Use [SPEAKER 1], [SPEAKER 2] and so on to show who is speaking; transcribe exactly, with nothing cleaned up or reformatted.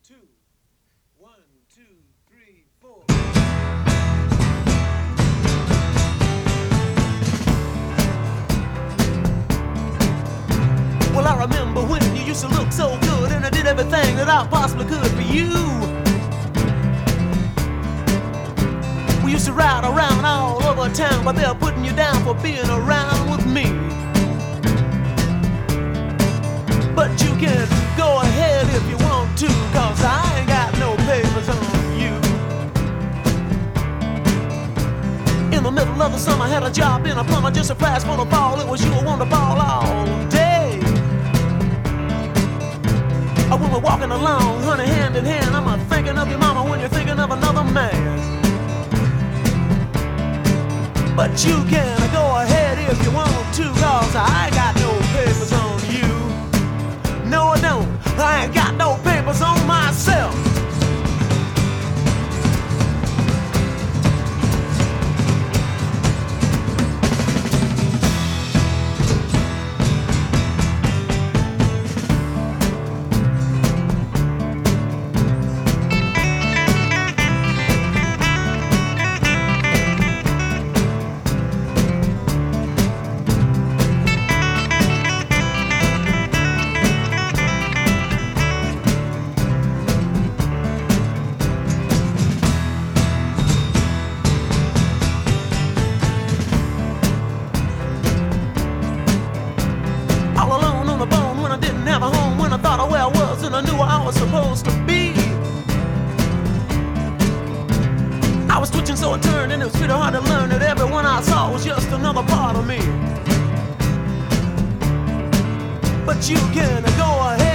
[SPEAKER 1] two, one, two, three, four. Well, I remember when you used to look so good, and I did everything that I possibly could for you. We used to ride around all over town, but they're putting you down for being around with me. But you can go ahead if you want to, cause I ain't got no papers on you. In the middle of the summer, I had a job in a plumber, just a flash for the ball. It was you who won the ball all day. Or when we're walking along, honey, hand in hand, I'm a thinking of your mama when you're thinking of another man. But you can go ahead if you want to, cause I ain't got no papers on you. No, I don't. I ain't got no papers on myself. And I knew where I was supposed to be. I was twitching so it turned, and it was pretty hard to learn that everyone I saw was just another part of me. But you can go ahead